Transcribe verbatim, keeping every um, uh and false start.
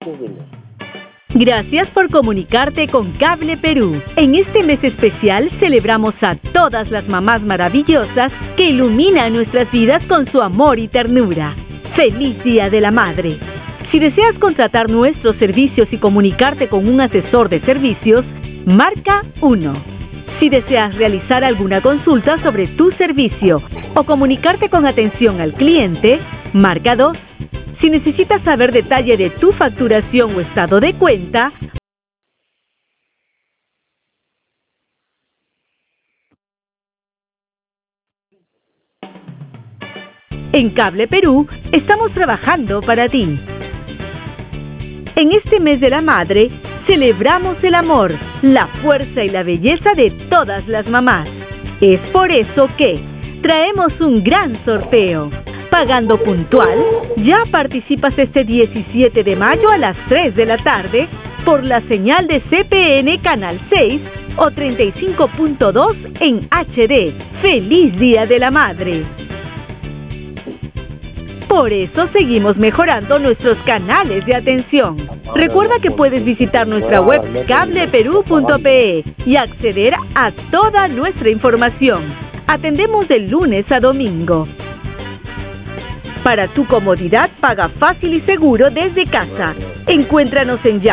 Gracias por comunicarte con Cable Perú. En este mes especial celebramos a todas las mamás maravillosas que iluminan nuestras vidas con su amor y ternura. ¡Feliz Día de la Madre! Si deseas contratar nuestros servicios y comunicarte con un asesor de servicios, marca uno. Si deseas realizar alguna consulta sobre tu servicio o comunicarte con atención al cliente, marca dos. Si necesitas saber detalle de tu facturación o estado de cuenta, en Cable Perú estamos trabajando para ti. En este mes de la madre, celebramos el amor, la fuerza y la belleza de todas las mamás. Es por eso que traemos un gran sorteo. Pagando puntual, ya participas este diecisiete de mayo a las tres de la tarde por la señal de C P N Canal seis o treinta y cinco punto dos en H D. ¡Feliz Día de la Madre! Por eso seguimos mejorando nuestros canales de atención. Recuerda que puedes visitar nuestra web cable perú punto pe y acceder a toda nuestra información. Atendemos de lunes a domingo. Para tu comodidad, paga fácil y seguro desde casa. Encuéntranos en